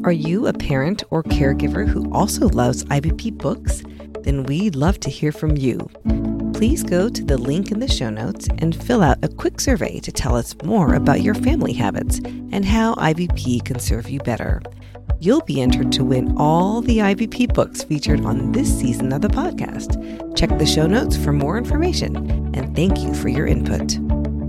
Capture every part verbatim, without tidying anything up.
Are you a parent or caregiver who also loves I V P books? Then we'd love to hear from you. Please go to the link in the show notes and fill out a quick survey to tell us more about your family habits and how I V P can serve you better. You'll be entered to win all the I V P books featured on this season of the podcast. Check the show notes for more information, and thank you for your input.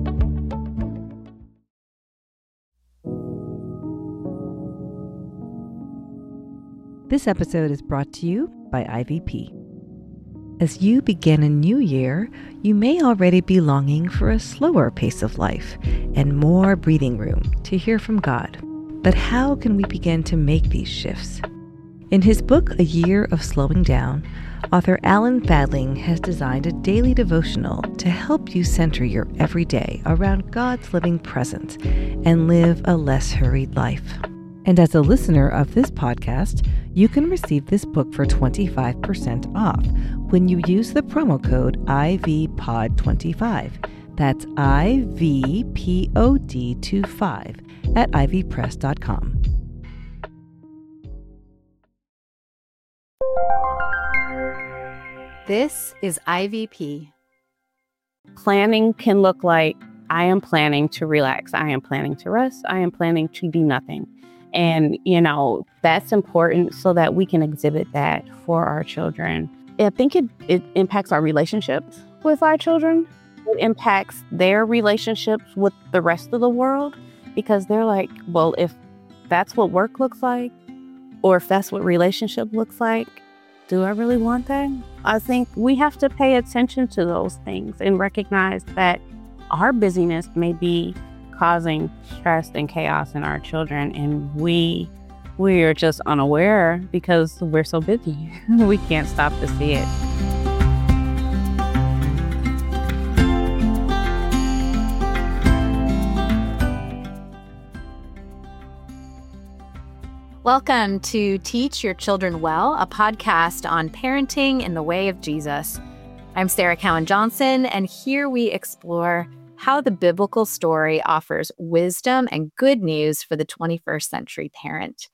This episode is brought to you by I V P. As you begin a new year, you may already be longing for a slower pace of life and more breathing room to hear from God. But how can we begin to make these shifts? In his book, A Year of Slowing Down, author Alan Fadling has designed a daily devotional to help you center your everyday around God's living presence and live a less hurried life. And as a listener of this podcast, you can receive this book for twenty-five percent off when you use the promo code I V P O D twenty-five. That's I V P O D twenty-five at I V press dot com. This is I V P. Planning can look like, I am planning to relax. I am planning to rest. I am planning to do nothing. And, you know, that's important so that we can exhibit that for our children. I think it, it impacts our relationships with our children. It impacts their relationships with the rest of the world, because they're like, well, if that's what work looks like, or if that's what relationship looks like, do I really want that? I think we have to pay attention to those things and recognize that our busyness may be causing stress and chaos in our children, and we we are just unaware because we're so busy. We can't stop to see it. Welcome to Teach Your Children Well, a podcast on parenting in the way of Jesus. I'm Sarah Cowan Johnson, and here we explore how the biblical story offers wisdom and good news for the twenty-first century parent.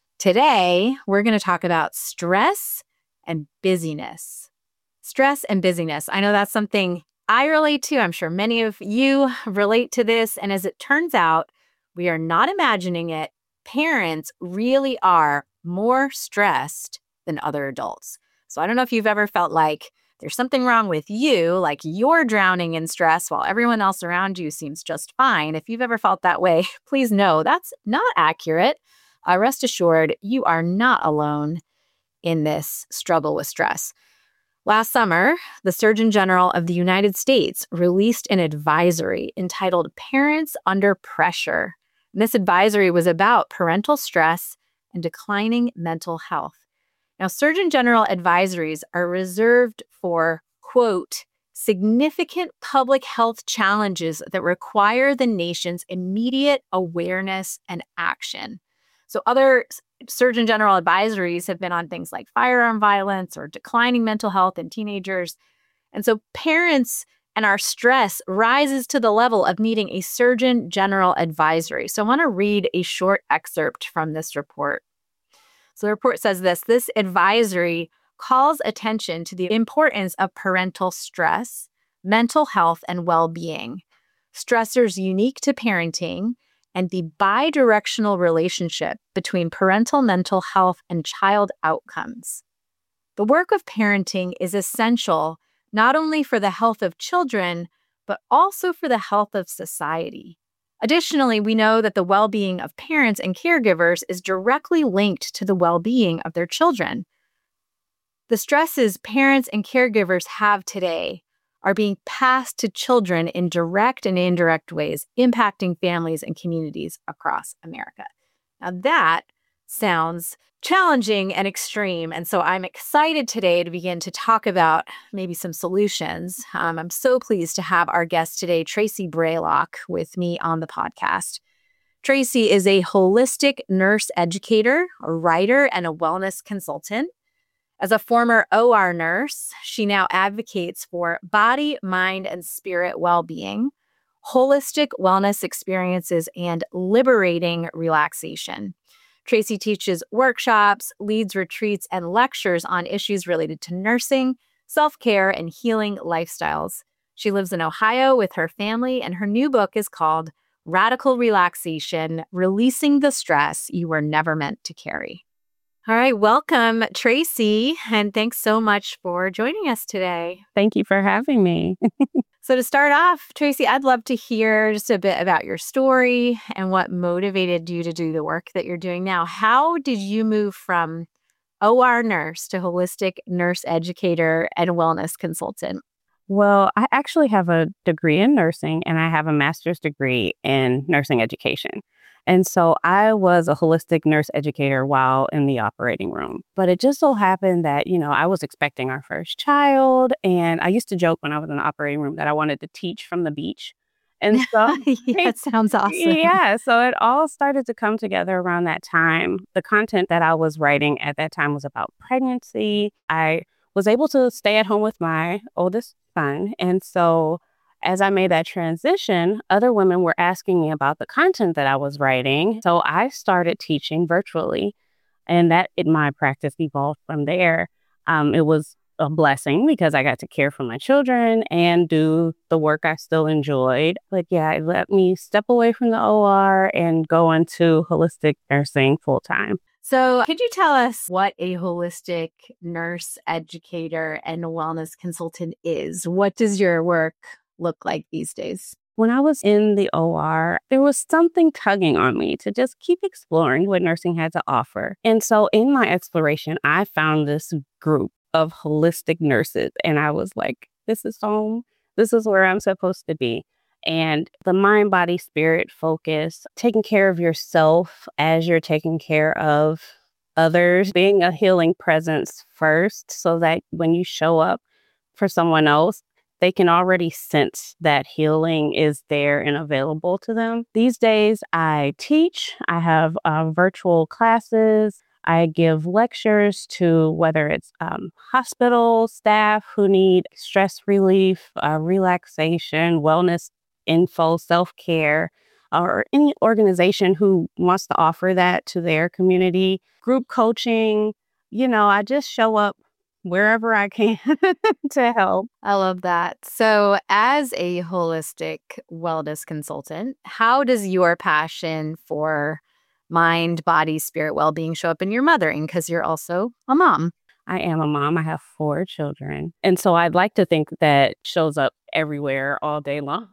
Today, we're going to talk about stress and busyness. Stress and busyness. I know that's something I relate to. I'm sure many of you relate to this. And as it turns out, we are not imagining it. Parents really are more stressed than other adults. So I don't know if you've ever felt like there's something wrong with you, like you're drowning in stress while everyone else around you seems just fine. If you've ever felt that way, please know that's not accurate. Uh, rest assured, you are not alone in this struggle with stress. Last summer, the Surgeon General of the United States released an advisory entitled Parents Under Pressure. And this advisory was about parental stress and declining mental health. Now, Surgeon General advisories are reserved for, quote, significant public health challenges that require the nation's immediate awareness and action. So other Surgeon General advisories have been on things like firearm violence or declining mental health in teenagers. And so parents and our stress rises to the level of needing a Surgeon General advisory. So I want to read a short excerpt from this report. So the report says this: this advisory calls attention to the importance of parental stress, mental health, and well-being, stressors unique to parenting, and the bidirectional relationship between parental mental health and child outcomes. The work of parenting is essential not only for the health of children, but also for the health of society. Additionally, we know that the well-being of parents and caregivers is directly linked to the well-being of their children. The stresses parents and caregivers have today are being passed to children in direct and indirect ways, impacting families and communities across America. Now that sounds challenging and extreme, and so I'm excited today to begin to talk about maybe some solutions. Um, I'm so pleased to have our guest today, Tracy Braylock, with me on the podcast. Tracy is a holistic nurse educator, a writer, and a wellness consultant. As a former O R nurse, she now advocates for body, mind, and spirit well-being, holistic wellness experiences, and liberating relaxation. Tracy teaches workshops, leads retreats, and lectures on issues related to nursing, self-care, and healing lifestyles. She lives in Ohio with her family, and her new book is called Radical Relaxation: Releasing the Stress You Were Never Meant to Carry. All right, welcome, Tracy, and thanks so much for joining us today. Thank you for having me. So to start off, Tracy, I'd love to hear just a bit about your story and what motivated you to do the work that you're doing now. How did you move from O R nurse to holistic nurse educator and wellness consultant? Well, I actually have a degree in nursing and I have a master's degree in nursing education. And so I was a holistic nurse educator while in the operating room. But it just so happened that, you know, I was expecting our first child. And I used to joke when I was in the operating room that I wanted to teach from the beach. And so, yeah, it sounds awesome. Yeah. So it all started to come together around that time. The content that I was writing at that time was about pregnancy. I was able to stay at home with my oldest son. And so as I made that transition, other women were asking me about the content that I was writing. So I started teaching virtually, and that it, my practice evolved from there. Um, it was a blessing because I got to care for my children and do the work I still enjoyed. But yeah, it let me step away from the O R and go into holistic nursing full time. So could you tell us what a holistic nurse educator and wellness consultant is? What does your work look like these days? When I was in the O R, there was something tugging on me to just keep exploring what nursing had to offer. And so in my exploration, I found this group of holistic nurses. And I was like, this is home. This is where I'm supposed to be. And the mind, body, spirit focus, taking care of yourself as you're taking care of others, being a healing presence first, so that when you show up for someone else, they can already sense that healing is there and available to them. These days, I teach. I have uh, virtual classes. I give lectures to whether it's um, hospital staff who need stress relief, uh, relaxation, wellness info, self-care, or any organization who wants to offer that to their community. Group coaching, you know, I just show up wherever I can to help. I love that. So as a holistic wellness consultant, how does your passion for mind, body, spirit, well-being show up in your mothering? Because you're also a mom. I am a mom. I have four children. And so I'd like to think that shows up everywhere all day long.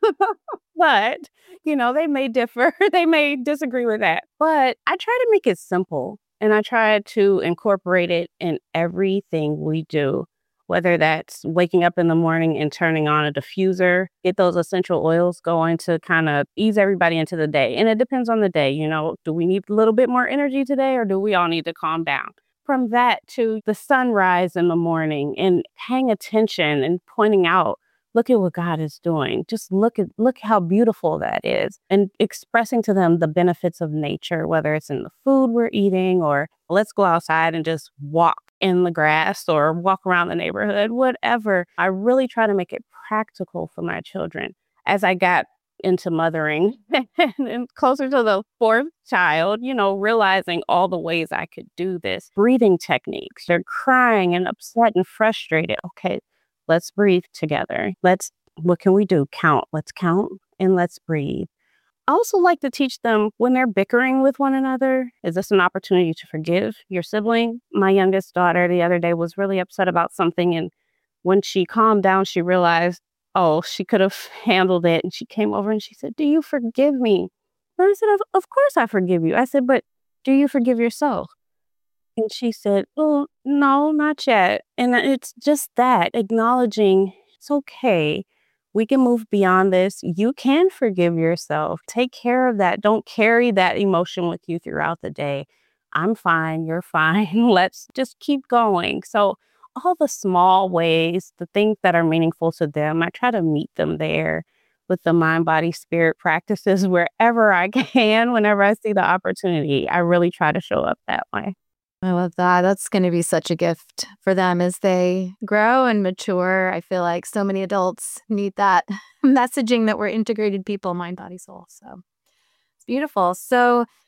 But, you know, they may differ. They may disagree with that. But I try to make it simple. And I try to incorporate it in everything we do, whether that's waking up in the morning and turning on a diffuser, get those essential oils going to kind of ease everybody into the day. And it depends on the day. You know, do we need a little bit more energy today, or do we all need to calm down? From that to the sunrise in the morning and paying attention and pointing out, look at what God is doing. Just look at look how beautiful that is. And expressing to them the benefits of nature, whether it's in the food we're eating, or let's go outside and just walk in the grass or walk around the neighborhood, whatever. I really try to make it practical for my children. As I got into mothering and closer to the fourth child, you know, realizing all the ways I could do this. Breathing techniques. They're crying and upset and frustrated. Okay, let's breathe together. Let's, what can we do? Count. Let's count and let's breathe. I also like to teach them when they're bickering with one another, is this an opportunity to forgive your sibling? My youngest daughter the other day was really upset about something. And when she calmed down, she realized, oh, she could have handled it. And she came over and she said, do you forgive me? And I said, of, of course I forgive you. I said, but do you forgive yourself? And she said, oh, no, not yet. And it's just that, acknowledging it's okay. We can move beyond this. You can forgive yourself. Take care of that. Don't carry that emotion with you throughout the day. I'm fine. You're fine. Let's just keep going. So all the small ways, the things that are meaningful to them, I try to meet them there with the mind, body, spirit practices wherever I can, whenever I see the opportunity. I really try to show up that way. I love that. That's going to be such a gift for them as they grow and mature. I feel like so many adults need that messaging that we're integrated people, mind, body, soul. So it's beautiful. So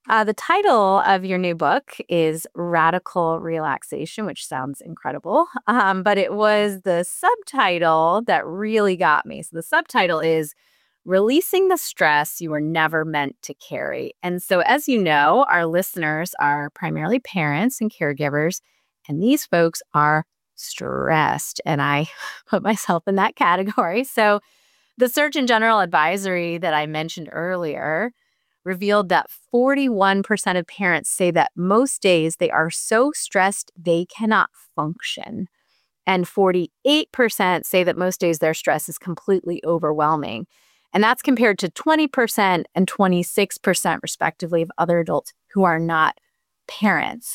Uh, the title of your new book is Radical Relaxation, which sounds incredible. Um, but it was the subtitle that really got me. So the subtitle is Releasing the Stress You Were Never Meant to Carry. And so, as you know, our listeners are primarily parents and caregivers, and these folks are stressed. And I put myself in that category. So the Surgeon General advisory that I mentioned earlier revealed that forty-one percent of parents say that most days they are so stressed they cannot function. And forty-eight percent say that most days their stress is completely overwhelming. And that's compared to twenty percent and twenty-six percent, respectively, of other adults who are not parents.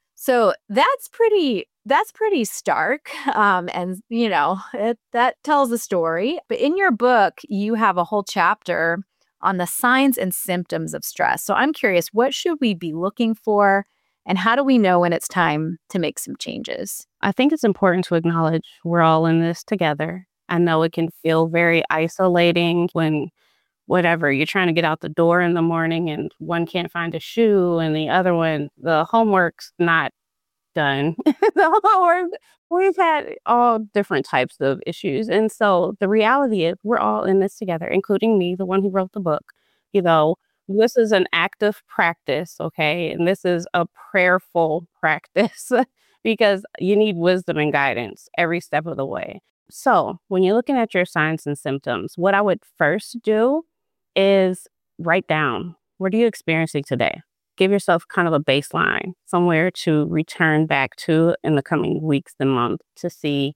So that's pretty that's pretty stark. Um, and, you know, it, that tells a story. But in your book, you have a whole chapter on the signs and symptoms of stress. So I'm curious, what should we be looking for? And how do we know when it's time to make some changes? I think it's important to acknowledge we're all in this together. I know it can feel very isolating when whatever, you're trying to get out the door in the morning and one can't find a shoe and the other one, the homework's not done. the homework, we've had all different types of issues. And so the reality is we're all in this together, including me, the one who wrote the book. You know, this is an active practice, okay? And this is a prayerful practice because you need wisdom and guidance every step of the way. So when you're looking at your signs and symptoms, what I would first do is write down, what are you experiencing today? Give yourself kind of a baseline, somewhere to return back to in the coming weeks and months to see,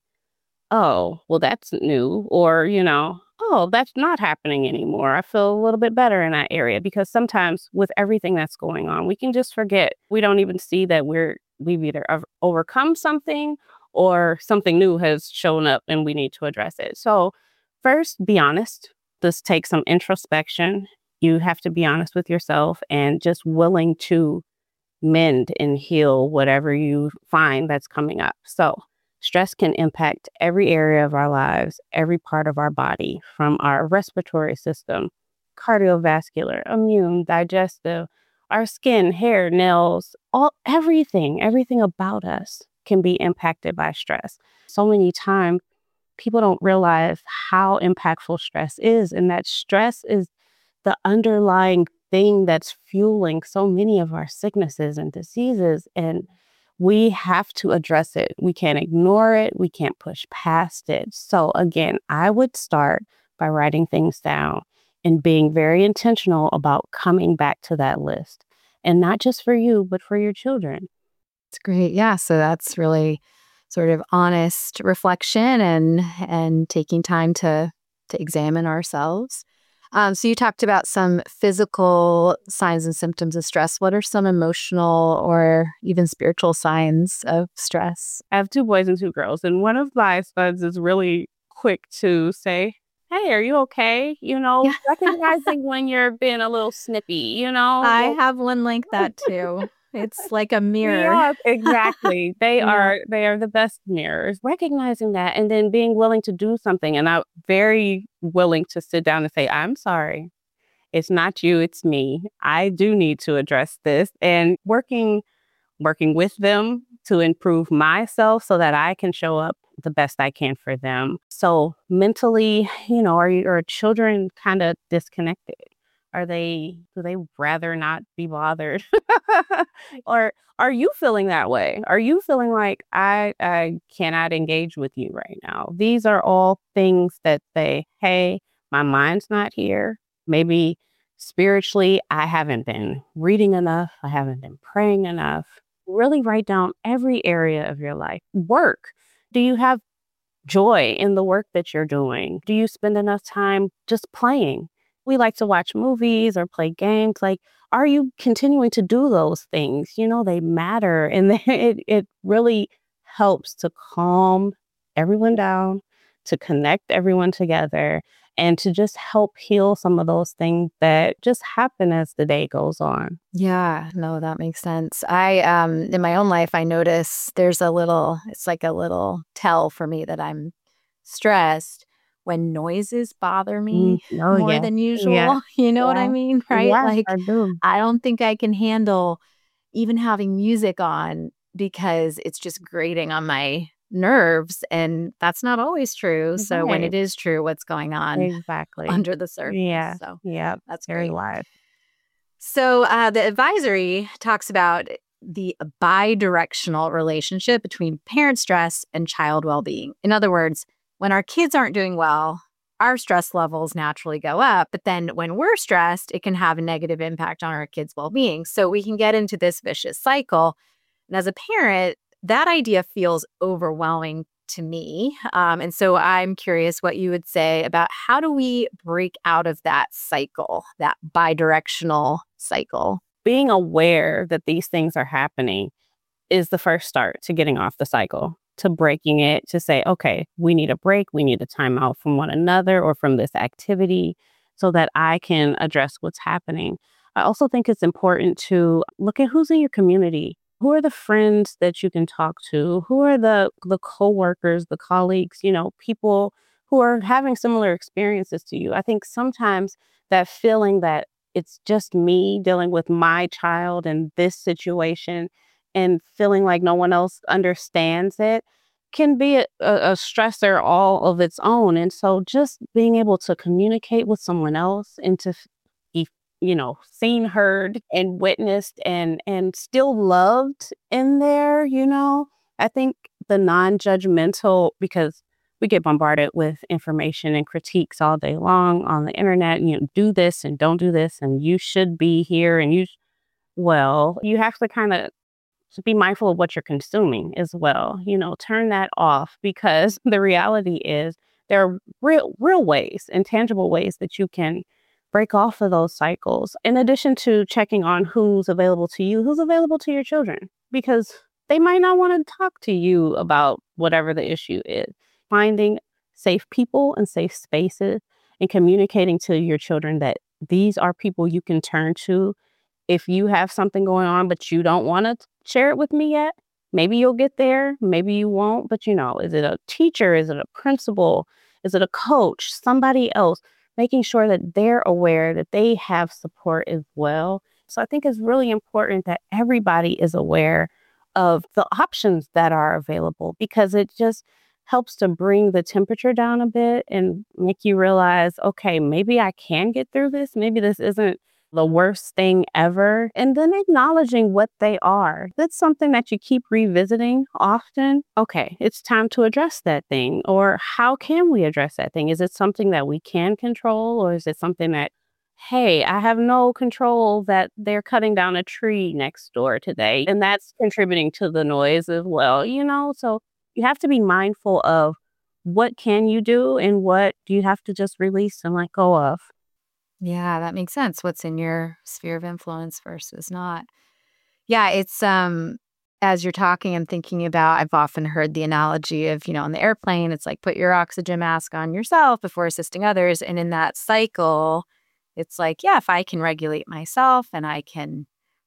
oh, well, that's new. Or, you know, oh, that's not happening anymore. I feel a little bit better in that area. Because sometimes with everything that's going on, we can just forget. We don't even see that we're, we've either overcome something or something new has shown up and we need to address it. So first, be honest. This takes some introspection. You have to be honest with yourself and just willing to mend and heal whatever you find that's coming up. So stress can impact every area of our lives, every part of our body, from our respiratory system, cardiovascular, immune, digestive, our skin, hair, nails, all everything, everything about us can be impacted by stress. So many times people don't realize how impactful stress is, and that stress is the underlying thing that's fueling so many of our sicknesses and diseases. And we have to address it. We can't ignore it. We can't push past it. So again, I would start by writing things down and being very intentional about coming back to that list. And not just for you, but for your children. It's great. Yeah. So that's really sort of honest reflection and and taking time to to examine ourselves. Um, so you talked about some physical signs and symptoms of stress. What are some emotional or even spiritual signs of stress? I have two boys and two girls, and one of my sons is really quick to say, hey, are you okay? You know, Yeah. recognizing when you're being a little snippy, you know? I have one like that too. It's like a mirror. Yes, exactly. They Yeah. are they are the best mirrors. Recognizing that and then being willing to do something. And I'm very willing to sit down and say, I'm sorry. It's not you, it's me. I do need to address this. And working working with them to improve myself so that I can show up the best I can for them. So mentally, you know, are your children kind of disconnected? Are they, do they rather not be bothered? Or are you feeling that way? Are you feeling like I, I cannot engage with you right now? These are all things that say, hey, my mind's not here. Maybe spiritually, I haven't been reading enough. I haven't been praying enough. Really write down every area of your life. Work. Do you have joy in the work that you're doing? Do you spend enough time just playing? We like to watch movies or play games. Like, are you continuing to do those things? You know, they matter. And it, it really helps to calm everyone down, to connect everyone together, and to just help heal some of those things that just happen as the day goes on. Yeah, no, that makes sense. I, um, in my own life, I notice there's a little, it's like a little tell for me that I'm stressed when noises bother Mm, me oh, more yeah. than Yeah. usual. You know what I Yeah. mean? Right? Yes, Like, I do. I don't think I can handle even having music on because it's just grating on my nerves. And that's not always true. So when Right. it is true, what's going on Exactly. under the surface? Yeah. So Yeah. that's Very great. live. So uh, the advisory talks about the bi-directional relationship between parent stress and child well-being. In other words, when our kids aren't doing well, our stress levels naturally go up. But then when we're stressed, it can have a negative impact on our kids' well-being. So we can get into this vicious cycle. And as a parent, that idea feels overwhelming to me. Um, and so I'm curious what you would say about how do we break out of that cycle, that bi-directional cycle? Being aware that these things are happening is the first start to getting off the cycle, to breaking it, to say, okay, we need a break. We need a time out from one another or from this activity so that I can address what's happening. I also think it's important to look at who's in your community. Who are the friends that you can talk to? Who are the the coworkers, the colleagues, you know, people who are having similar experiences to you? I think sometimes that feeling that it's just me dealing with my child in this situation and feeling like no one else understands it can be a, a a stressor all of its own. And so just being able to communicate with someone else and to f- be, you know, seen, heard, and witnessed and and still loved in there, you know, I think the non-judgmental, because we get bombarded with information and critiques all day long on the internet, you know, do this and don't do this, and you should be here, and you, sh- well, you have to kind of so be mindful of what you're consuming as well. You know, turn that off because the reality is there are real, real ways and tangible ways that you can break off of those cycles. In addition to checking on who's available to you, who's available to your children, because they might not want to talk to you about whatever the issue is. Finding safe people and safe spaces and communicating to your children that these are people you can turn to if you have something going on, but you don't want to share it with me yet. Maybe you'll get there, maybe you won't, but you know, is it a teacher? Is it a principal? Is it a coach? Somebody else, making sure that they're aware that they have support as well. So I think it's really important that everybody is aware of the options that are available because it just helps to bring the temperature down a bit and make you realize, okay, maybe I can get through this. Maybe this isn't the worst thing ever, and then acknowledging what they are. That's something that you keep revisiting often. Okay, it's time to address that thing. Or how can we address that thing? Is it something that we can control, or is it something that, hey, I have no control that they're cutting down a tree next door today, and that's contributing to the noise as well, you know? So you have to be mindful of what can you do and what do you have to just release and let go of. Yeah, that makes sense. What's in your sphere of influence versus not. Yeah, it's um as you're talking, I'm thinking about I've often heard the analogy of, you know, on the airplane, it's like put your oxygen mask on yourself before assisting others. And in that cycle, it's like, yeah, if I can regulate myself and I can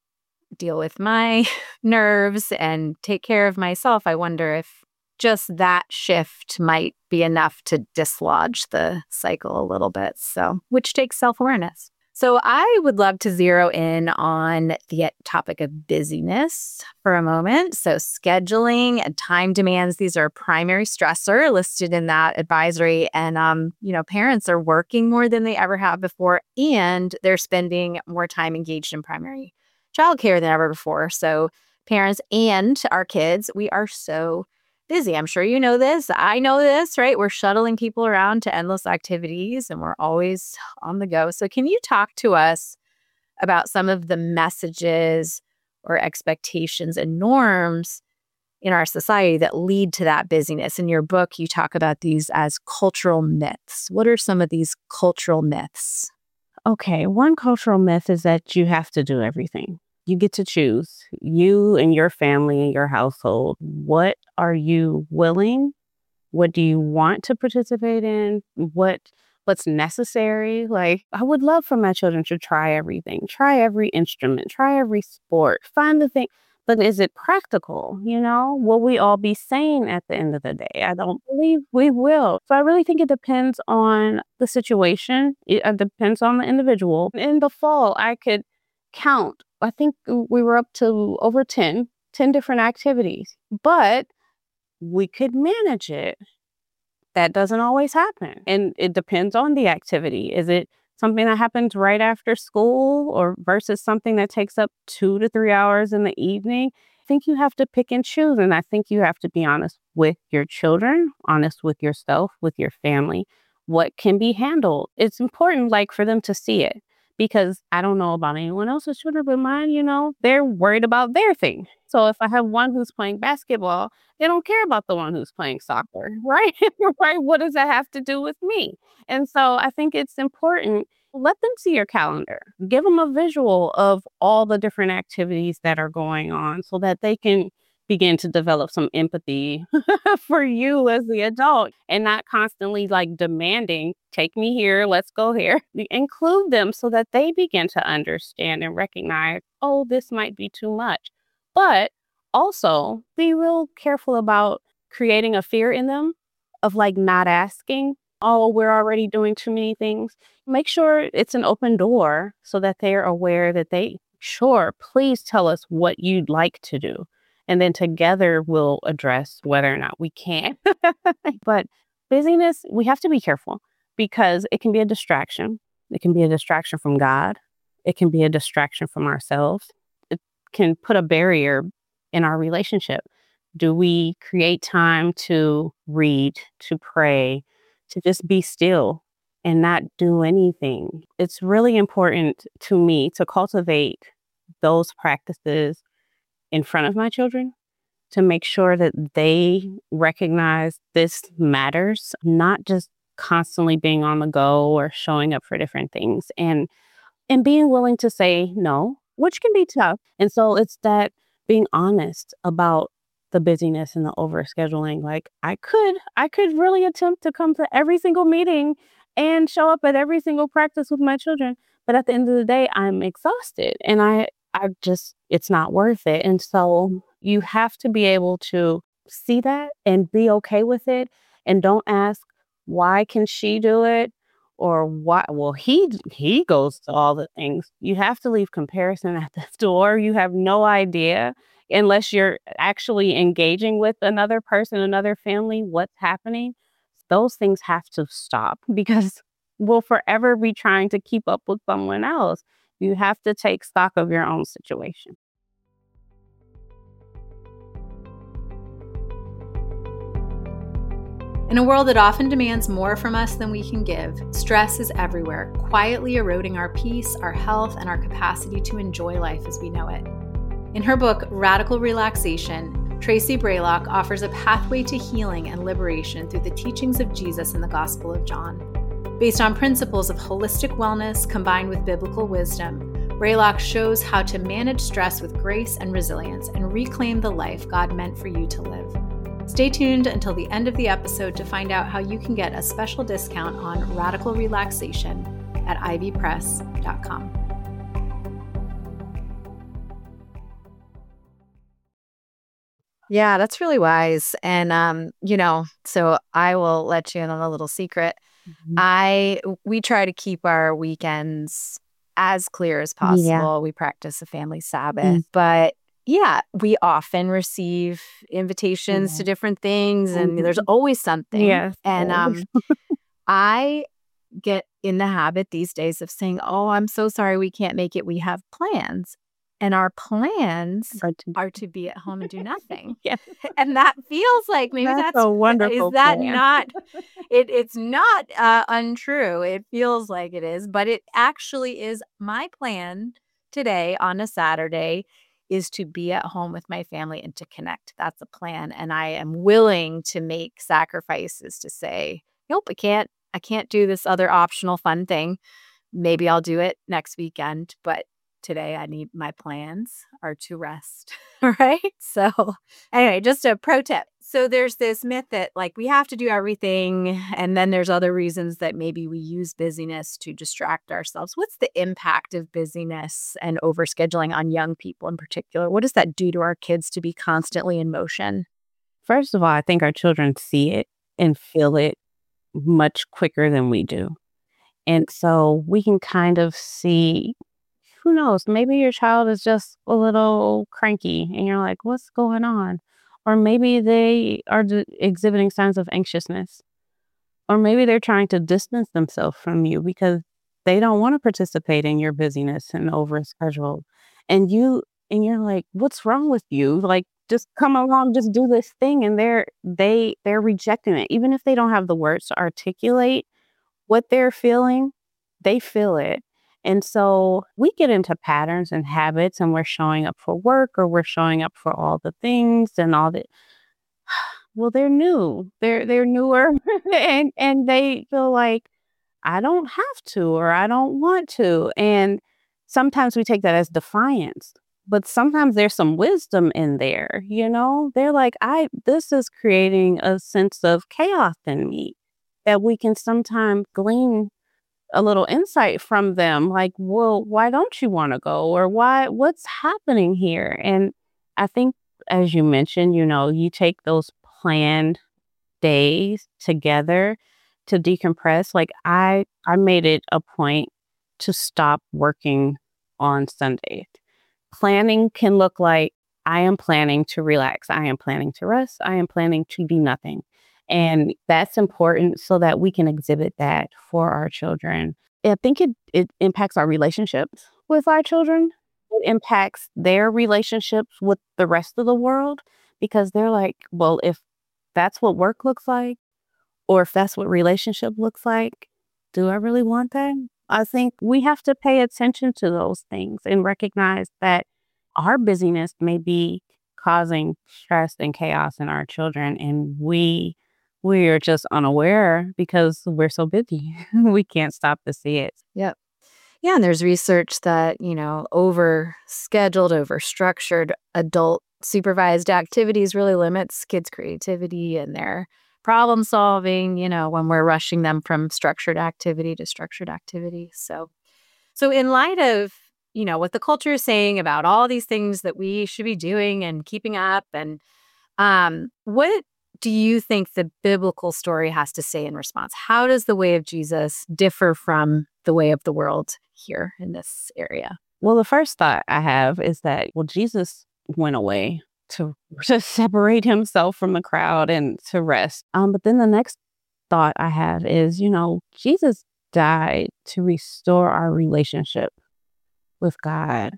deal with my nerves and take care of myself, I wonder if just that shift might be enough to dislodge the cycle a little bit. So, which takes self awareness. So, I would love to zero in on the topic of busyness for a moment. So, scheduling and time demands, these are a primary stressor listed in that advisory. And, um, you know, parents are working more than they ever have before, and they're spending more time engaged in primary childcare than ever before. So, parents and our kids, we are so busy. I'm sure you know this. I know this, right? We're shuttling people around to endless activities and we're always on the go. So, can you talk to us about some of the messages or expectations and norms in our society that lead to that busyness? In your book, you talk about these as cultural myths. What are some of these cultural myths? Okay, one cultural myth is that you have to do everything. You get to choose, you and your family and your household. What are you willing? What do you want to participate in? What what's necessary? Like, I would love for my children to try everything, try every instrument, try every sport, find the thing, But is it practical? You know, will we all be sane at the end of the day? I don't believe we will. So I really think it depends on the situation. It uh, depends on the individual. In the fall, I could count. I think we were up to over ten, ten different activities, but we could manage it. That doesn't always happen. And it depends on the activity. Is it something that happens right after school or versus something that takes up two to three hours in the evening? I think you have to pick and choose. And I think you have to be honest with your children, honest with yourself, with your family, what can be handled. It's important, like, for them to see it, because I don't know about anyone else's children, but mine, you know, they're worried about their thing. So if I have one who's playing basketball, they don't care about the one who's playing soccer, right? Right? What does that have to do with me? And so I think it's important. Let them see your calendar. Give them a visual of all the different activities that are going on so that they can begin to develop some empathy for you as the adult, and not constantly like demanding, take me here, let's go here. Include them so that they begin to understand and recognize, oh, this might be too much. But also be real careful about creating a fear in them of like not asking, oh, we're already doing too many things. Make sure it's an open door so that they're aware that they, sure, please tell us what you'd like to do. And then together we'll address whether or not we can. But busyness, we have to be careful because it can be a distraction. It can be a distraction from God. It can be a distraction from ourselves. It can put a barrier in our relationship. Do we create time to read, to pray, to just be still and not do anything? It's really important to me to cultivate those practices in front of my children to make sure that they recognize this matters, not just constantly being on the go or showing up for different things, and and being willing to say no, which can be tough. And so it's that being honest about the busyness and the overscheduling. Like I could, I could really attempt to come to every single meeting and show up at every single practice with my children. But at the end of the day, I'm exhausted and I, I just, it's not worth it. And so you have to be able to see that and be okay with it. And don't ask, why can she do it? Or why? Well, he he goes to all the things. You have to leave comparison at the door. You have no idea unless you're actually engaging with another person, another family, what's happening. Those things have to stop because we'll forever be trying to keep up with someone else. You have to take stock of your own situation. In a world that often demands more from us than we can give, stress is everywhere, quietly eroding our peace, our health, and our capacity to enjoy life as we know it. In her book, Radical Relaxation, Tracy Braylock offers a pathway to healing and liberation through the teachings of Jesus in the Gospel of John. Based on principles of holistic wellness combined with biblical wisdom, Braylock shows how to manage stress with grace and resilience and reclaim the life God meant for you to live. Stay tuned until the end of the episode to find out how you can get a special discount on Radical Relaxation at ivy press dot com. Yeah, that's really wise. And, um, you know, so I will let you in on a little secret. Mm-hmm. I, we try to keep our weekends as clear as possible. Yeah. We practice a family Sabbath, mm-hmm. but yeah, we often receive invitations mm-hmm. to different things and mm-hmm. there's always something. Yes. And um, I get in the habit these days of saying, oh, I'm so sorry we can't make it. We have plans. And our plans are to, are to be at home and do nothing. Yeah. And that feels like maybe that's, that's a wonderful is that plan. not, it, it's not uh, untrue. It feels like it is, but it actually is. My plan today on a Saturday is to be at home with my family and to connect. That's a plan. And I am willing to make sacrifices to say, nope, I can't, I can't do this other optional fun thing. Maybe I'll do it next weekend, but today I need, my plans are to rest. All right. So anyway, just a pro tip. So there's this myth that like we have to do everything. And then there's other reasons that maybe we use busyness to distract ourselves. What's the impact of busyness and overscheduling on young people in particular? What does that do to our kids to be constantly in motion? First of all, I think our children see it and feel it much quicker than we do. And so we can kind of see, who knows, maybe your child is just a little cranky and you're like, what's going on? Or maybe they are d- exhibiting signs of anxiousness. Or maybe they're trying to distance themselves from you because they don't want to participate in your busyness and overschedule. And you and you're like, what's wrong with you? Like, just come along, just do this thing. And they're they they're rejecting it. Even if they don't have the words to articulate what they're feeling, they feel it. And so we get into patterns and habits and we're showing up for work or we're showing up for all the things and all the well, they're new. They're they're newer and and they feel like I don't have to or I don't want to. And sometimes we take that as defiance. But sometimes there's some wisdom in there, you know? They're like, I this is creating a sense of chaos in me that we can sometimes glean a little insight from them. Like, well, why don't you want to go? Or why what's happening here? And I think as you mentioned, you know, you take those planned days together to decompress. Like I I made it a point to stop working on Sundays. Planning can look like I am planning to relax. I am planning to rest. I am planning to do nothing. And that's important so that we can exhibit that for our children. I think it, it impacts our relationships with our children. It impacts their relationships with the rest of the world because they're like, well, if that's what work looks like, or if that's what relationship looks like, do I really want that? I think we have to pay attention to those things and recognize that our busyness may be causing stress and chaos in our children. And we we are just unaware because we're so busy. We can't stop to see it. Yep. Yeah. And there's research that, you know, over scheduled, over structured adult supervised activities really limits kids' creativity and their problem solving, you know, when we're rushing them from structured activity to structured activity. So, so in light of, you know, what the culture is saying about all these things that we should be doing and keeping up, and um, what do you think the biblical story has to say in response? How does the way of Jesus differ from the way of the world here in this area? Well, the first thought I have is that, well, Jesus went away to, to separate himself from the crowd and to rest. Um, but then the next thought I have is, you know, Jesus died to restore our relationship with God.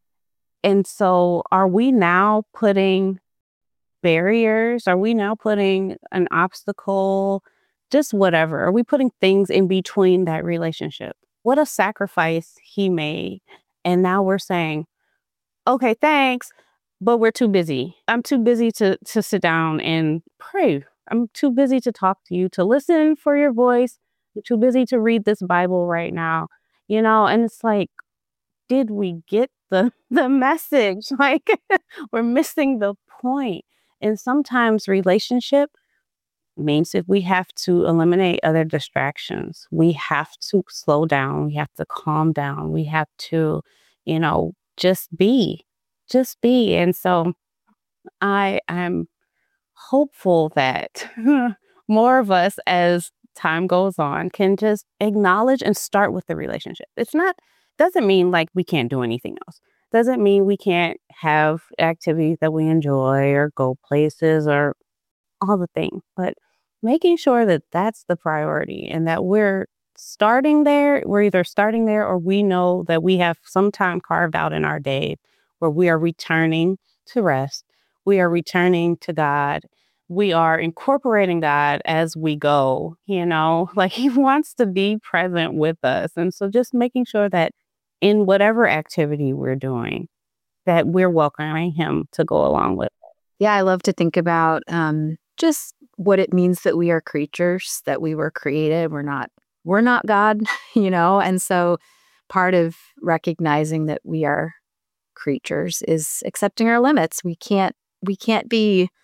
And so are we now putting barriers? Are we now putting an obstacle, just whatever? Are we putting things in between that relationship? What a sacrifice he made. And now we're saying, okay, thanks, but we're too busy. I'm too busy to, to sit down and pray. I'm too busy to talk to you, to listen for your voice. I'm too busy to read this Bible right now, you know? And it's like, did we get the, the message? Like, we're missing the point. And sometimes relationship means that we have to eliminate other distractions. We have to slow down. We have to calm down. We have to, you know, just be, just be. And so I am hopeful that more of us, as time goes on, can just acknowledge and start with the relationship. It's not, doesn't mean like we can't do anything else. Doesn't mean we can't have activities that we enjoy or go places or all the things, but making sure that that's the priority and that we're starting there. We're either starting there or we know that we have some time carved out in our day where we are returning to rest. We are returning to God. We are incorporating God as we go, you know, like he wants to be present with us. And so just making sure that in whatever activity we're doing, that we're welcoming him to go along with. Yeah, I love to think about um, just what it means that we are creatures, that we were created. We're not, we're not God, you know? And so part of recognizing that we are creatures is accepting our limits. We can't, we can't be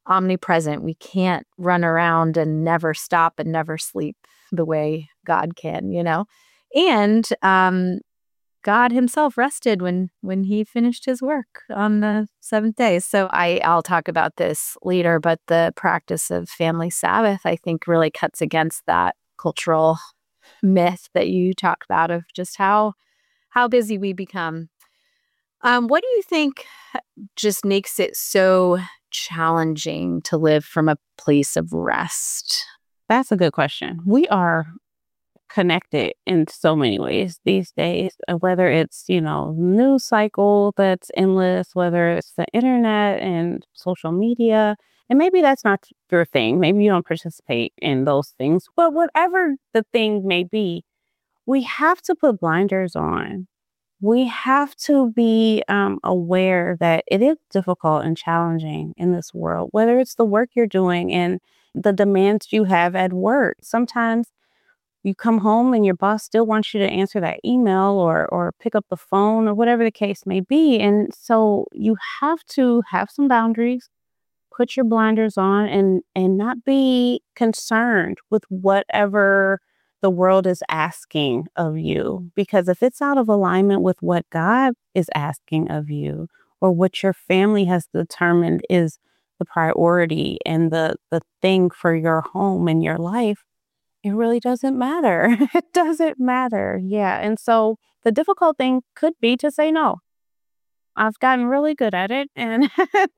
omnipresent. We can't run around and never stop and never sleep the way God can, you know? And um, God himself rested when when he finished his work on the seventh day. So I, I'll talk about this later, but the practice of family Sabbath, I think, really cuts against that cultural myth that you talk about of just how how busy we become. Um, what do you think just makes it so challenging to live from a place of rest? That's a good question. We are connected in so many ways these days, uh, whether it's, you know, news cycle that's endless, whether it's the internet and social media. And maybe that's not your thing. Maybe you don't participate in those things. But whatever the thing may be, we have to put blinders on. We have to be um, aware that it is difficult and challenging in this world, whether it's the work you're doing and the demands you have at work. Sometimes you come home and your boss still wants you to answer that email or or pick up the phone or whatever the case may be. And so you have to have some boundaries, put your blinders on, and and not be concerned with whatever the world is asking of you. Because if it's out of alignment with what God is asking of you or what your family has determined is the priority and the the thing for your home and your life, it really doesn't matter. It doesn't matter. Yeah. And so the difficult thing could be to say no. I've gotten really good at it, and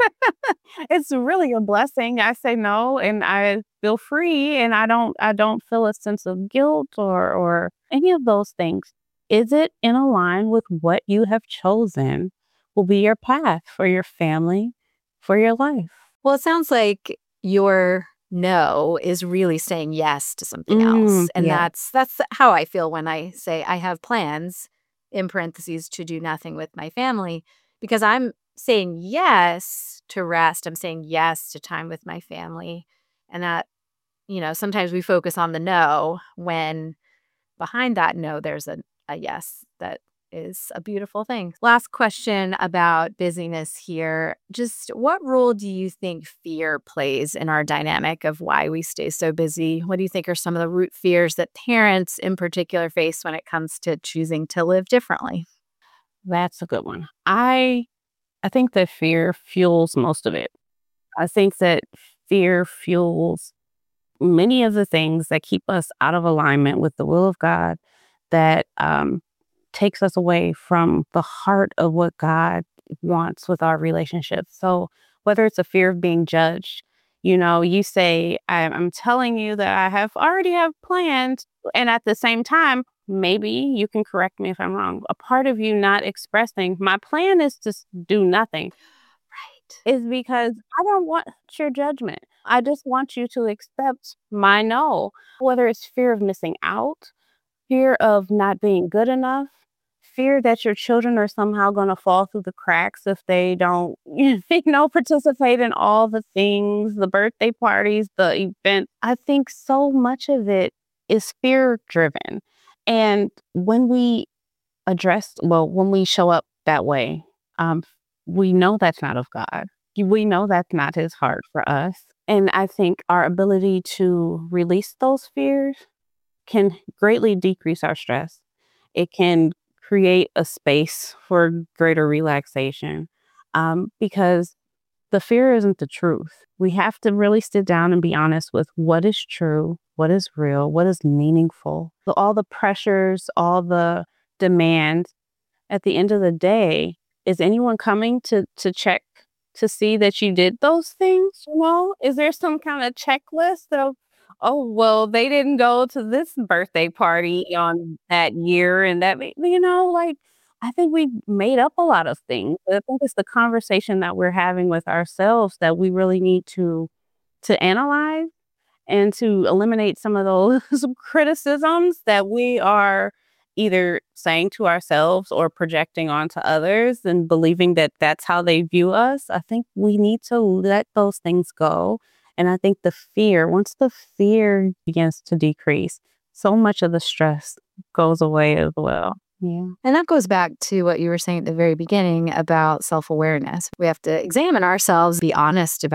it's really a blessing. I say no and I feel free, and I don't I don't feel a sense of guilt or or any of those things. Is it in line with what you have chosen will be your path for your family, for your life? Well, it sounds like your no is really saying yes to something else. Mm, And yeah. that's that's how I feel when I say I have plans, in parentheses, to do nothing with my family, because I'm saying yes to rest. I'm saying yes to time with my family. And that, you know, sometimes we focus on the no when behind that no, there's a, a yes that is a beautiful thing. Last question about busyness here. Just what role do you think fear plays in our dynamic of why we stay so busy? What do you think are some of the root fears that parents in particular face when it comes to choosing to live differently? That's a good one. I I think that fear fuels most of it. I think that fear fuels many of the things that keep us out of alignment with the will of God, that um, takes us away from the heart of what God wants with our relationships. So whether it's a fear of being judged, you know, you say, I'm, I'm telling you that I have already have plans. And at the same time, maybe you can correct me if I'm wrong. A part of you not expressing my plan is to s- do nothing Right. is because I don't want your judgment. I just want you to accept my no, whether it's fear of missing out, fear of not being good enough, fear that your children are somehow going to fall through the cracks if they don't, you know, participate in all the things, the birthday parties, the event. I think so much of it is fear driven. And when we address, well, when we show up that way, um, we know that's not of God. We know that's not his heart for us. And I think our ability to release those fears can greatly decrease our stress. It can create a space for greater relaxation, um, because the fear isn't the truth. We have to really sit down and be honest with what is true, what is real, what is meaningful. So all the pressures, all the demands, at the end of the day, is anyone coming to to check to see that you did those things? You know, is there some kind of checklist of, oh, well, they didn't go to this birthday party on that year and that, ma- you know, like, I think we made up a lot of things. I think it's the conversation that we're having with ourselves that we really need to to analyze and to eliminate some of those criticisms that we are either saying to ourselves or projecting onto others and believing that that's how they view us. I think we need to let those things go. And I think the fear, once the fear begins to decrease, so much of the stress goes away as well. Yeah. And that goes back to what you were saying at the very beginning about self-awareness. We have to examine ourselves, be honest about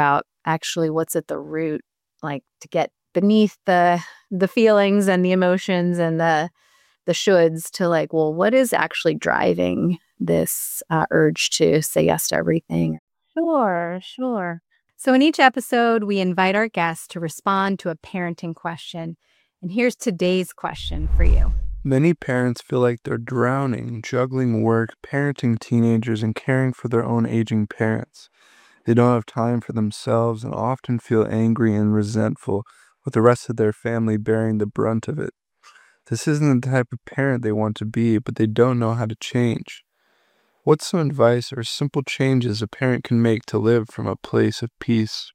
actually what's at the root, like to get beneath the the feelings and the emotions and the the shoulds to like, well, what is actually driving this uh, urge to say yes to everything? Sure, sure. So in each episode, we invite our guests to respond to a parenting question. And here's today's question for you. Many parents feel like they're drowning, juggling work, parenting teenagers, and caring for their own aging parents. They don't have time for themselves and often feel angry and resentful, with the rest of their family bearing the brunt of it. This isn't the type of parent they want to be, but they don't know how to change. What's some advice or simple changes a parent can make to live from a place of peace?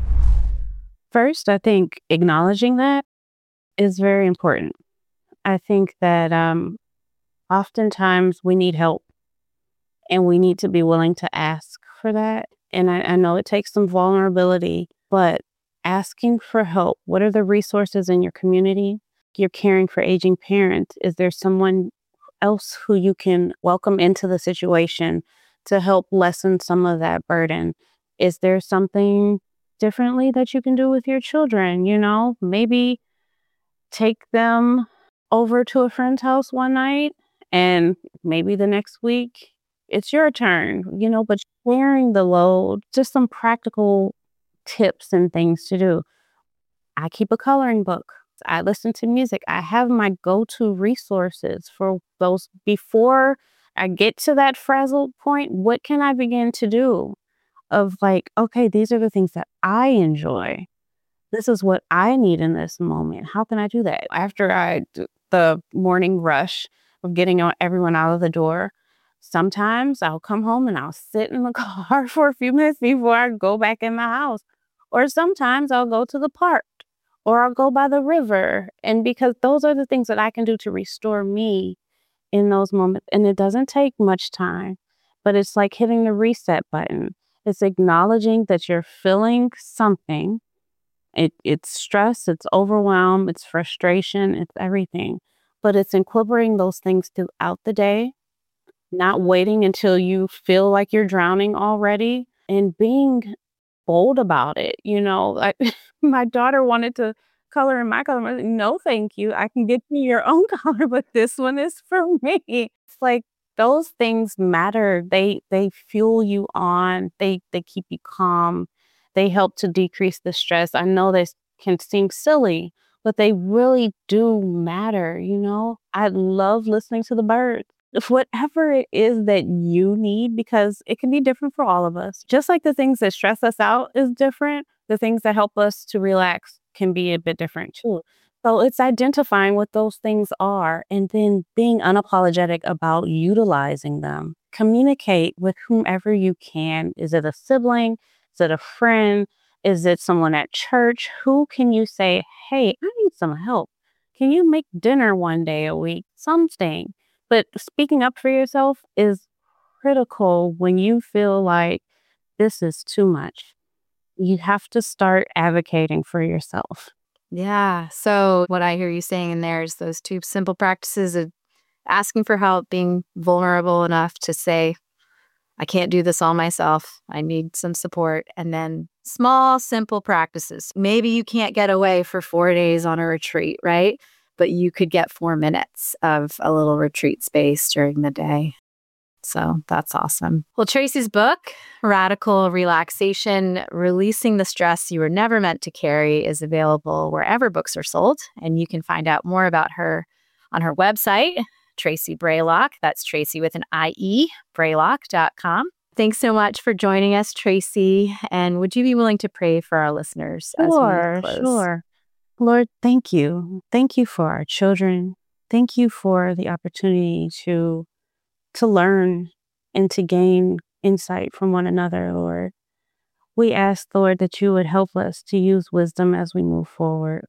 First, I think acknowledging that is very important. I think that um, oftentimes we need help and we need to be willing to ask for that. And I, I know it takes some vulnerability, but asking for help. What are the resources in your community? You're caring for aging parents. Is there someone else who you can welcome into the situation to help lessen some of that burden? Is there something differently that you can do with your children? You know, maybe take them over to a friend's house one night and maybe the next week it's your turn, you know, but sharing the load, just some practical tips and things to do. I keep a coloring book. I listen to music. I have my go-to resources for those before I get to that frazzled point. What can I begin to do of like, okay, these are the things that I enjoy. This is what I need in this moment. How can I do that? After I do the morning rush of getting everyone out of the door, sometimes I'll come home and I'll sit in the car for a few minutes before I go back in the house. Or sometimes I'll go to the park or I'll go by the river. And because those are the things that I can do to restore me in those moments. And it doesn't take much time, but it's like hitting the reset button. It's acknowledging that you're feeling something. It, it's stress, it's overwhelm, it's frustration, it's everything. But it's incorporating those things throughout the day, not waiting until you feel like you're drowning already, and being bold about it. You know, like my daughter wanted to color in my color. I was like, no, thank you. I can get you your own color, but this one is for me. It's like those things matter. They they fuel you on. They they keep you calm. They help to decrease the stress. I know this can seem silly, but they really do matter, you know? I love listening to the birds. Whatever it is that you need, because it can be different for all of us. Just like the things that stress us out is different, the things that help us to relax can be a bit different too. So it's identifying what those things are and then being unapologetic about utilizing them. Communicate with whomever you can. Is it a sibling? Is it a friend? Is it someone at church? Who can you say, hey, I need some help. Can you make dinner one day a week? Something. But speaking up for yourself is critical when you feel like this is too much. You have to start advocating for yourself. Yeah. So what I hear you saying in there is those two simple practices of asking for help, being vulnerable enough to say, I can't do this all myself. I need some support. And then small, simple practices. Maybe you can't get away for four days on a retreat, right? But you could get four minutes of a little retreat space during the day. So that's awesome. Well, Tracy's book, Radical Relaxation, Releasing the Stress You Were Never Meant to Carry, is available wherever books are sold. And you can find out more about her on her website, Tracy Braylock. That's Tracy with an I E, braylock dot com. Thanks so much for joining us, Tracy. And would you be willing to pray for our listeners Sure, as we close? Sure. Lord, thank you. Thank you for our children. Thank you for the opportunity to to learn and to gain insight from one another, Lord. We ask, Lord, that you would help us to use wisdom as we move forward,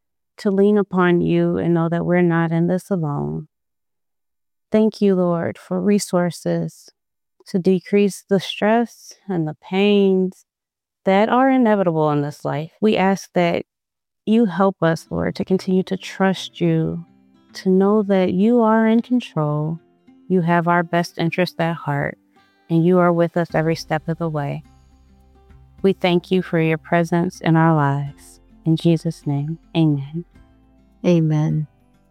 to lean upon you and know that we're not in this alone. Thank you, Lord, for resources to decrease the stress and the pains that are inevitable in this life. We ask that you help us, Lord, to continue to trust you, to know that you are in control. You have our best interest at heart, and you are with us every step of the way. We thank you for your presence in our lives. In Jesus' name, amen. Amen.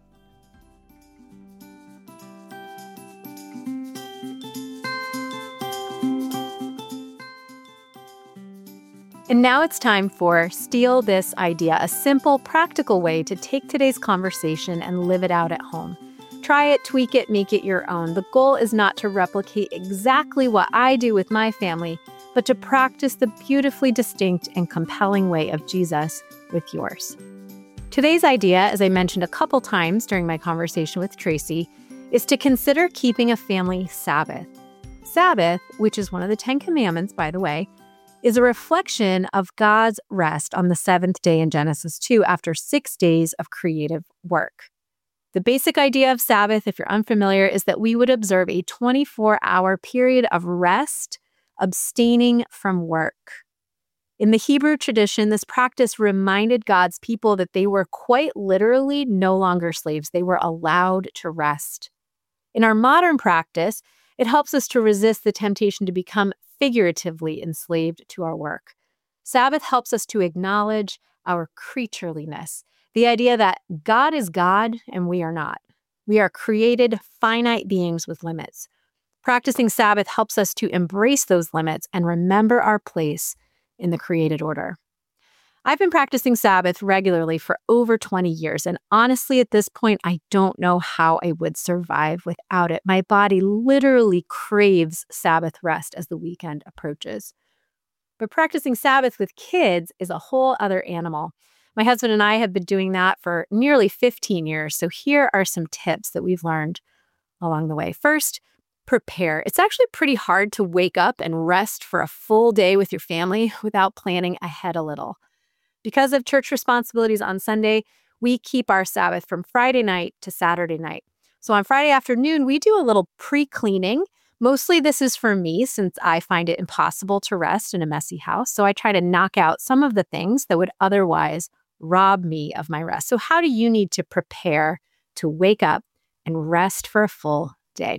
And now it's time for Steal This Idea, a simple, practical way to take today's conversation and live it out at home. Try it, tweak it, make it your own. The goal is not to replicate exactly what I do with my family, but to practice the beautifully distinct and compelling way of Jesus with yours. Today's idea, as I mentioned a couple times during my conversation with Tracy, is to consider keeping a family Sabbath. Sabbath, which is one of the Ten Commandments, by the way, is a reflection of God's rest on the seventh day in Genesis two after six days of creative work. The basic idea of Sabbath, if you're unfamiliar, is that we would observe a twenty-four hour period of rest, abstaining from work. In the Hebrew tradition, this practice reminded God's people that they were quite literally no longer slaves. They were allowed to rest. In our modern practice, it helps us to resist the temptation to become figuratively enslaved to our work. Sabbath helps us to acknowledge our creatureliness, the idea that God is God and we are not. We are created, finite beings with limits. Practicing Sabbath helps us to embrace those limits and remember our place in the created order. I've been practicing Sabbath regularly for over twenty years, and honestly, at this point, I don't know how I would survive without it. My body literally craves Sabbath rest as the weekend approaches. But practicing Sabbath with kids is a whole other animal. My husband and I have been doing that for nearly fifteen years, so here are some tips that we've learned along the way. First, prepare. It's actually pretty hard to wake up and rest for a full day with your family without planning ahead a little. Because of church responsibilities on Sunday, we keep our Sabbath from Friday night to Saturday night. So on Friday afternoon, we do a little pre-cleaning. Mostly this is for me since I find it impossible to rest in a messy house. So I try to knock out some of the things that would otherwise rob me of my rest. So how do you need to prepare to wake up and rest for a full day?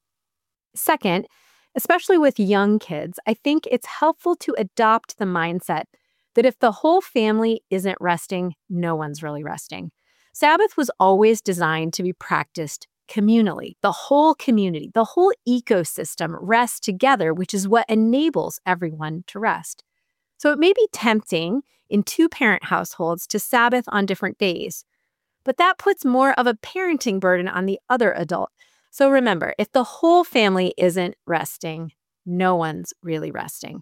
Second, especially with young kids, I think it's helpful to adopt the mindset that if the whole family isn't resting, no one's really resting. Sabbath was always designed to be practiced communally. The whole community, the whole ecosystem rests together, which is what enables everyone to rest. So it may be tempting in two-parent households to Sabbath on different days, but that puts more of a parenting burden on the other adult. So remember, if the whole family isn't resting, no one's really resting.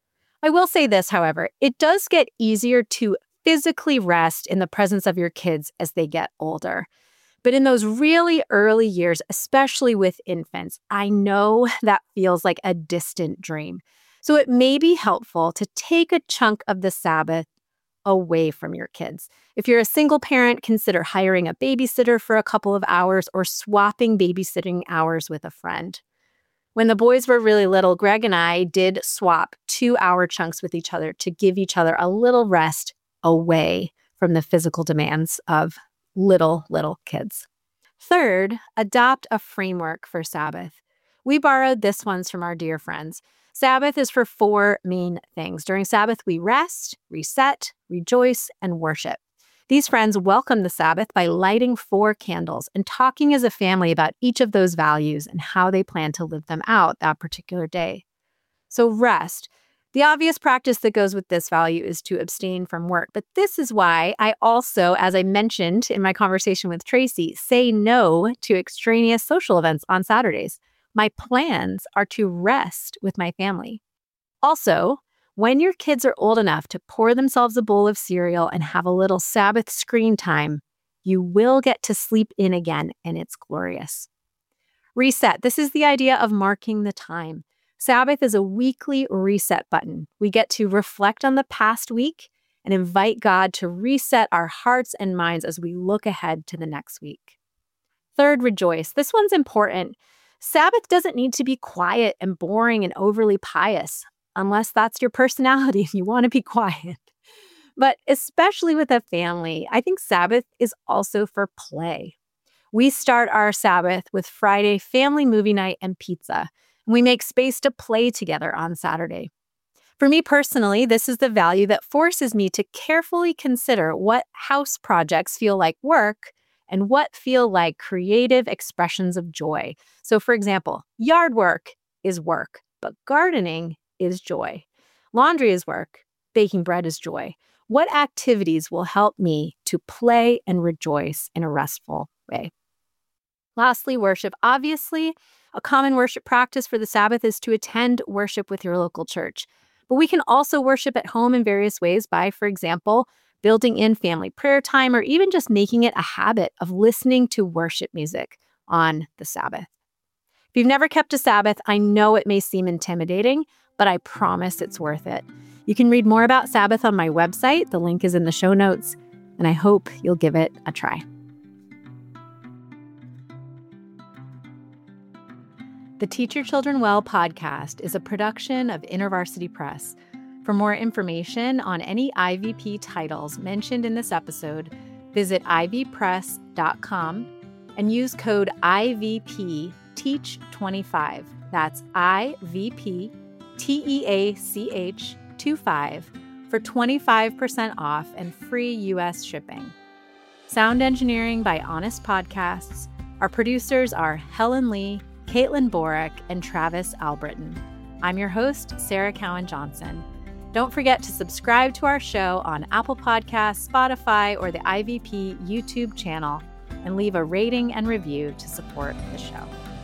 I will say this, however, it does get easier to physically rest in the presence of your kids as they get older. But in those really early years, especially with infants, I know that feels like a distant dream. So it may be helpful to take a chunk of the Sabbath away from your kids. If you're a single parent, consider hiring a babysitter for a couple of hours or swapping babysitting hours with a friend. When the boys were really little, Greg and I did swap two-hour chunks with each other to give each other a little rest away from the physical demands of little, little kids. Third, adopt a framework for Sabbath. We borrowed this one from our dear friends. Sabbath is for four main things. During Sabbath, we rest, reset, rejoice, and worship. These friends welcome the Sabbath by lighting four candles and talking as a family about each of those values and how they plan to live them out that particular day. So rest. The obvious practice that goes with this value is to abstain from work. But this is why I also, as I mentioned in my conversation with Tracy, say no to extraneous social events on Saturdays. My plans are to rest with my family. Also, when your kids are old enough to pour themselves a bowl of cereal and have a little Sabbath screen time, you will get to sleep in again, and it's glorious. Reset. This is the idea of marking the time. Sabbath is a weekly reset button. We get to reflect on the past week and invite God to reset our hearts and minds as we look ahead to the next week. Third, rejoice. This one's important. Sabbath doesn't need to be quiet and boring and overly pious, unless that's your personality and you want to be quiet. But especially with a family, I think Sabbath is also for play. We start our Sabbath with Friday family movie night and pizza. And we make space to play together on Saturday. For me personally, this is the value that forces me to carefully consider what house projects feel like work and what feel like creative expressions of joy. So for example, yard work is work, but gardening is joy. Laundry is work, baking bread is joy. What activities will help me to play and rejoice in a restful way? Lastly, worship. Obviously, a common worship practice for the Sabbath is to attend worship with your local church. But we can also worship at home in various ways by, for example, building in family prayer time or even just making it a habit of listening to worship music on the Sabbath. If you've never kept a Sabbath, I know it may seem intimidating, but I promise it's worth it. You can read more about Sabbath on my website. The link is in the show notes, and I hope you'll give it a try. The Teach Your Children Well podcast is a production of InterVarsity Press. For more information on any I V P titles mentioned in this episode, visit I V press dot com and use code I V P teach twenty-five. That's I V P T E A C H twenty-five for twenty-five percent off and free U S shipping. Sound engineering by Honest Podcasts. Our producers are Helen Lee, Caitlin Borick, and Travis Albritton. I'm your host, Sarah Cowan Johnson. Don't forget to subscribe to our show on Apple Podcasts, Spotify, or the I V P YouTube channel, and leave a rating and review to support the show.